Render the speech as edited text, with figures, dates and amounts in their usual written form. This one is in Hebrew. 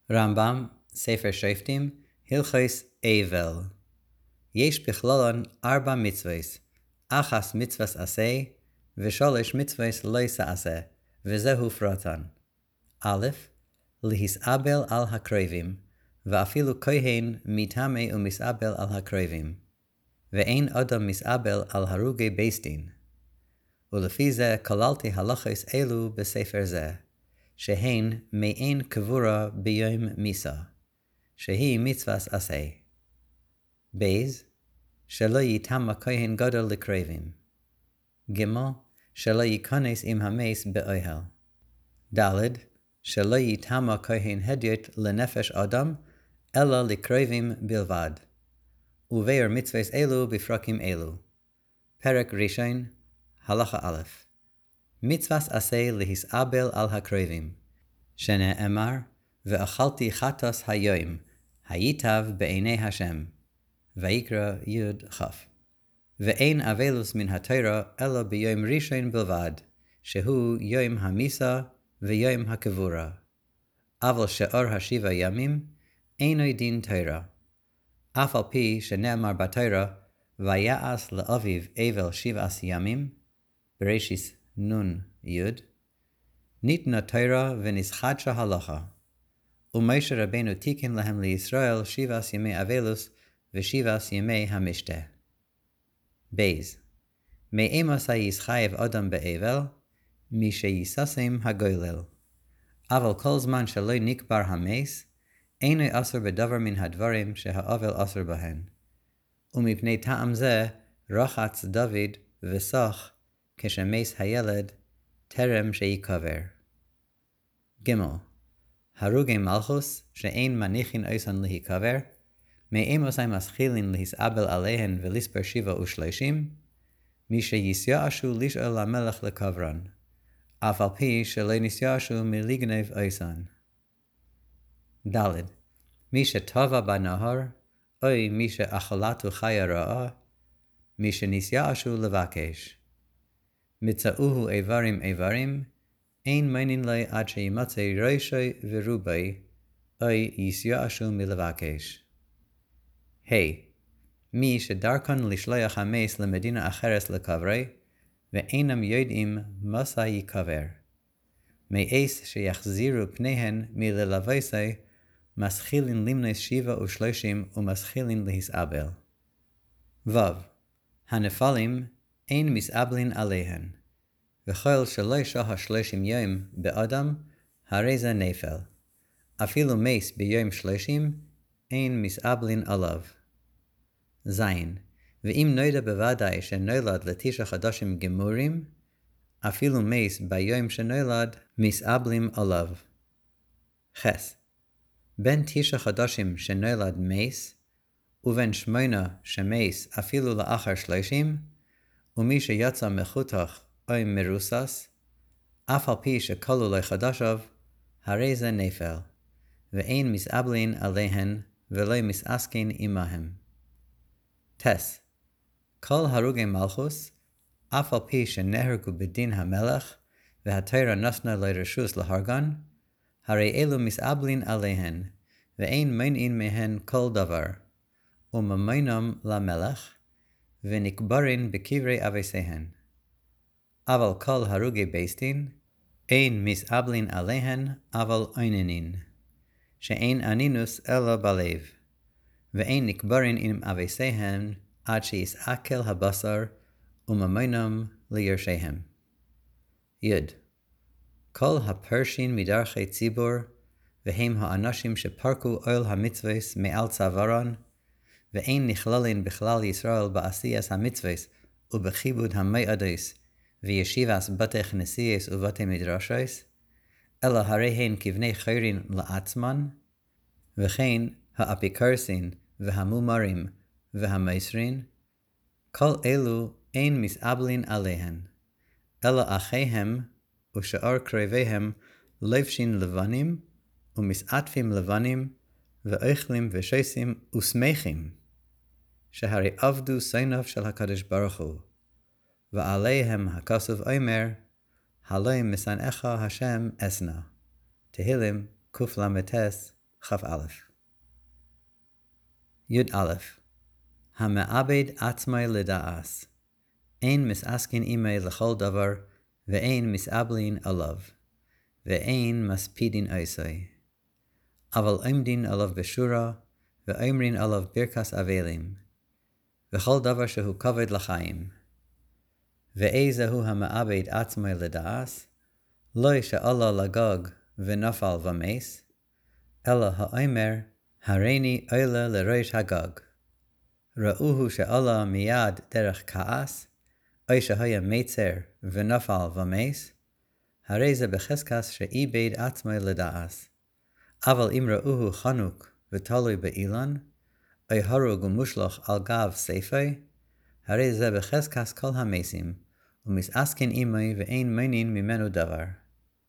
רמב"ם, ספר שופטים, הלכות אבל. יש בכללן 4 מצוות, 1 מצוות עשה, ו3 מצוות לא תעשה, וזהו פרטן. א', להסאבל על הקרובים, ואפילו כהן מטמא ומסאבל על הקרובים, ואין אדם מסאבל על הרוגי בית דין. ולפי זה כללתי הלכות אלו בספר זה, שהן מעין קבורה ביום מיסה, שהיא מצוות עשה. בייז, שלא יטמא כהן גדול לקרובים. ג', שלא ייכנס עם המס באוהל. ד', שלא יטמא כהן הדיוט לנפש אדם, אלא לקרובים בלבד. ובאר מצוות אלו בפרקים אלו. פרק ראשון, הלכה א'. מצוות עשה להסאבל על הקרובים, שנאמר, ואכלתי חטאת היום, הייטב בעיני השם. ויקרא י' כ'. ואין אבלוס מן התורה אלא ביום ראשון בלבד, שהוא יום המיסה ויום הקבורה. אבל שאר השבע ימים אינו דין תורה. אף על פי שנאמר בתורה, ויעש לאביו אבל 7 ימים, בראשית נ' י', ניתנה תורה ונסחדשה הלכה. ומשה רבנו תיקן להם לישראל 7 ימי אבלוס ו7 ימי המשתה. בייז, מאמס יסחייב אדם באבל, מי שיססם הגולל. אבל כל זמן שלא נקבר המס, אינו אסור בדבר מן הדברים שהאבל אסור בהן. ומפני טעם זה רחץ דוד וסח כשמס הילד טרם שיקבר. ג', הרוגי מלכוס שאין מניחין אייסן להיקבר, מאמס מסחילין להסאבל עליהן ולספר 37, מי שיסייאשו לשאול למלך לקברן, אף על פי שלא נסייאשו מלגנב אייסן. ד', מי שטבע בנהר, או מי שאכלתו חיה רעה, מי שנסייאשו לבקש. מצאוהו איברים, אין מינין לי עד שימצא ראשי ורובי, או יסייאשו מלבקש. מי שדרכן לשלוח המס למדינה אחרת לקברי, ואינם יודעים מסה יקבר. מאס שיחזירו פניהן מללוויסי, מסחילין למנס 37 ומסחילין להסאבל. ו. הנפלים אין מסאבלין עליהן, וכל שלא שהה 30 יום באדם, הרי זה נפל. אפילו מס ביום 30, אין מסאבלין עליו. זין, ואם נודע בוודאי שנולד ל9 חודשים גמורים, אפילו מס ביום שנולד מסאבלים עליו. חס, בין 9 חודשים שנולד מס, ובין 8 שמס אפילו לאחר 30, ומי שיצא מחותך או מרוסס, אף על פי שכלו לחדשיו, הרי זה נפל, ואין מסאבלין עליהן ולא מסעסקין עמהם. טס, כל הרוגי מלכוס, אף על פי שנהרגו בדין המלך, והתורה נתנה לרשות להרגן, הרי אלו מסאבלין עליהן, ואין מונעין מהן כל דבר, וממונם למלך, ונקברין בקברי אבותיהן. אבל כל הרוגי בית דין, אין מסאבלין עליהן, אבל עינינין, שאין אנינוס אלא בלב, ואין נקברין עם אבותיהן עד שיסעכל הבשר, וממונם ליורשיהם. י. כל הפרשין מדרכי ציבור, והם האנשים שפרקו עול המצוות מעל צווארן, ואין נכללין בכלל ישראל בעשייס המצוות ובכיבוד המועדות וישיבס בתי כנסייס ובתי מדרשייס, אלא הרי הן כבני חיירין לעצמן, וכן האפיקרסין והמומרים והמייסרין, כל אלו אין מסאבלין עליהן, אלא אחיהם ושאר קרוביהם לבשין לבנים ומסעטפים לבנים ואוכלים ושסים ושמחים, שהרי עבדו סייניו של הקדוש ברוך הוא, ועליהם הכסוף אומר, הלא משנאך השם אשנא. תהילים קל"ט כ"א. י"א המעבד עצמי לדעס, אין מסעסקין עמי לכל דבר, ואין מסאבלין עליו, ואין מספידין עשי. אבל עומדין עליו בשורה, ואומרין עליו ברכס אבלים, וכל דבר שהוא כבוד לחיים. ואיזהו המעבד עצמי לדעס, לא שעלה לגג ונפל ומס, אלא האומר, הריני עולה לראש הגג. ראוהו שעלה מיד דרך כעס, או שהיה מצר ונפל ומס, הרי זה בחזקס שאיבד עצמי לדעס. אבל אם ראוהו חנוק ותלוי באילן, או הרוג ומושלך על גב ספי, הרי זה בחזקס כל המסים, ומסעסקין עמי ואין מונין ממנו דבר.